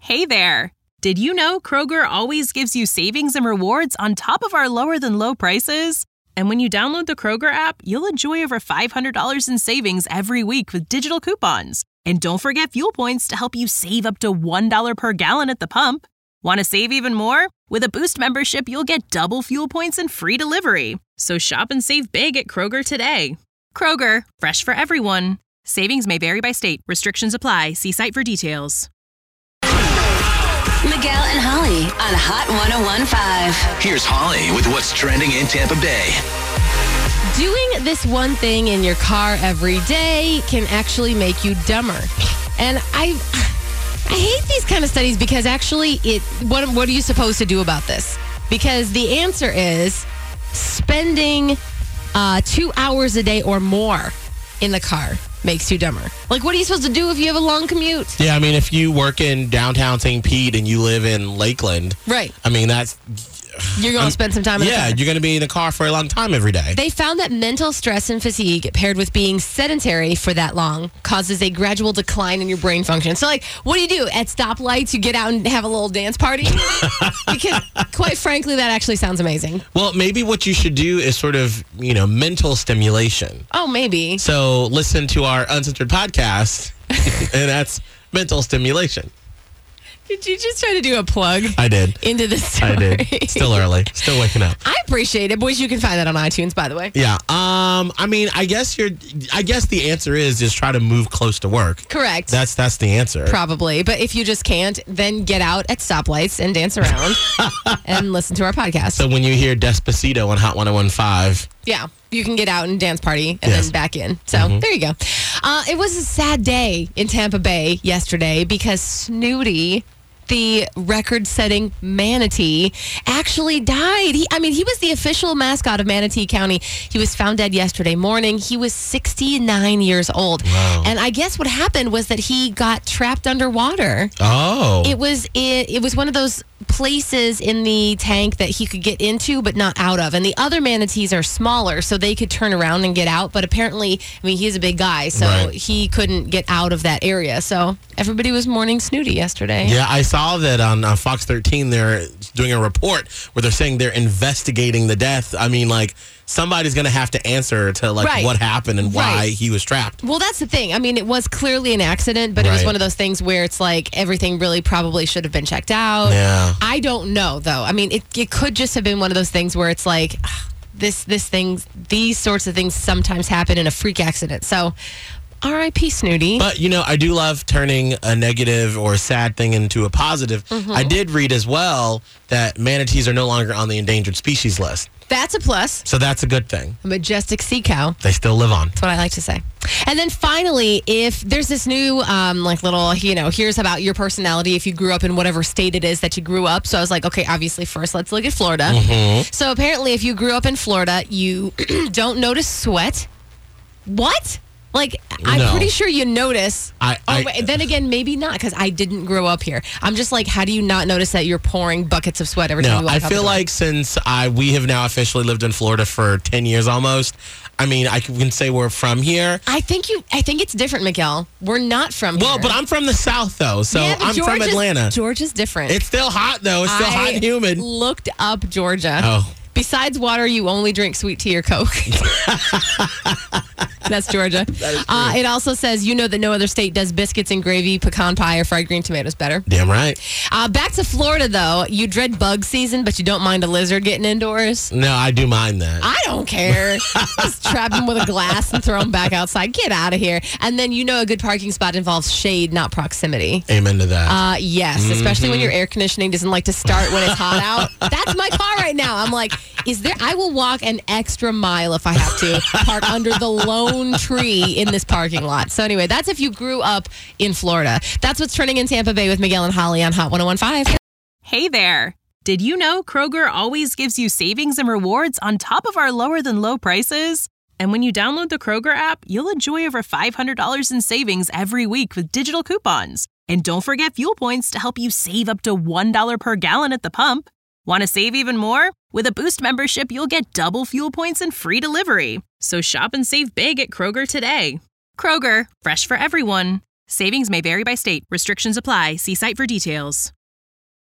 Hey there! Did you know Kroger always gives you savings and rewards on top of our lower-than-low prices? And when you download the Kroger app, you'll enjoy over $500 in savings every week with digital coupons. And don't forget fuel points to help you save up to $1 per gallon at the pump. Want to save even more? With a Boost membership, you'll get double fuel points and free delivery. So shop and save big at Kroger today. Kroger, fresh for everyone. Savings may vary by state. Restrictions apply. See site for details. Miguel and Holly on Hot 101.5. Here's Holly with what's trending in Tampa Bay. Doing this one thing in your car every day can actually make you dumber. And I hate these kind of studies because actually what are you supposed to do about this? Because the answer is spending 2 hours a day or more in the car makes you dumber. Like, what are you supposed to do if you have a long commute? Yeah, I mean, if you work in downtown St. Pete and you live in Lakeland, right? I mean, that's... You're going to spend some time in the car. Yeah, you're going to be in the car for a long time every day. They found that mental stress and fatigue paired with being sedentary for that long causes a gradual decline in your brain function. So, like, what do? At stoplights, you get out and have a little dance party? Because, quite frankly, that actually sounds amazing. Well, maybe what you should do is sort of, mental stimulation. Oh, maybe. So, listen to our Uncensored podcast, and that's mental stimulation. Did you just try to do a plug? I did. Into this story? I did. Still early. Still waking up. I appreciate it. Boys, you can find that on iTunes, by the way. Yeah. I mean, I guess the answer is just try to move close to work. Correct. That's the answer. Probably. But if you just can't, then get out at stoplights and dance around and listen to our podcast. So when you hear Despacito on Hot 101.5. Yeah. You can get out and dance party and then back in. So there you go. It was a sad day in Tampa Bay yesterday because Snooty, the record-setting manatee, actually died. He was the official mascot of Manatee County. He was found dead yesterday morning. He was 69 years old. Wow. And I guess what happened was that he got trapped underwater. Oh. It was one of those places in the tank that he could get into but not out of. And the other manatees are smaller, so they could turn around and get out. But apparently, he's a big guy, so he couldn't get out of that area. So everybody was mourning Snooty yesterday. Yeah, I saw that on Fox 13. They're doing a report where they're saying they're investigating the death. I mean, like, somebody's going to have to answer to, what happened and why he was trapped. Well, that's the thing. I mean, it was clearly an accident, but it was one of those things where it's like everything really probably should have been checked out. Yeah. I don't know, though. I mean, it could just have been one of those things where it's like, these sorts of things sometimes happen in a freak accident. So, R.I.P. Snooty. But, I do love turning a negative or a sad thing into a positive. I did read as well that manatees are no longer on the endangered species list. That's a plus. So that's a good thing. A majestic sea cow. They still live on. That's what I like to say. And then finally, if there's this new, little, here's about your personality if you grew up in whatever state it is that you grew up. So I was like, okay, obviously first let's look at Florida. So apparently if you grew up in Florida, you don't notice sweat. What? Like, I'm pretty sure you notice. Then again, maybe not, because I didn't grow up here. I'm just like, how do you not notice that you're pouring buckets of sweat every time you walk out? I feel like since we have now officially lived in Florida for 10 years almost, I mean, I can say we're from here. I think it's different, Miguel. We're not from here. Well, but I'm from the South, though, so I'm from Atlanta. Georgia's different. It's still hot, though. It's still hot and humid. Looked up Georgia. Oh. Besides water, you only drink sweet tea or Coke. That's Georgia. It also says, that no other state does biscuits and gravy, pecan pie, or fried green tomatoes better. Damn right. Back to Florida, though. You dread bug season, but you don't mind a lizard getting indoors? No, I do mind that. I don't care. Just trap them with a glass and throw them back outside. Get out of here. And then a good parking spot involves shade, not proximity. Amen to that. Yes, especially when your air conditioning doesn't like to start when it's hot out. That's my car right now. I'm like, I will walk an extra mile if I have to park under the lone tree in this parking lot. So anyway, that's if you grew up in Florida. That's what's trending in Tampa Bay with Miguel and Holly on Hot 101.5. Hey there! Did you know Kroger always gives you savings and rewards on top of our lower-than-low prices? And when you download the Kroger app, you'll enjoy over $500 in savings every week with digital coupons. And don't forget fuel points to help you save up to $1 per gallon at the pump. Want to save even more? With a Boost membership, you'll get double fuel points and free delivery. So shop and save big at Kroger today. Kroger, fresh for everyone. Savings may vary by state. Restrictions apply. See site for details.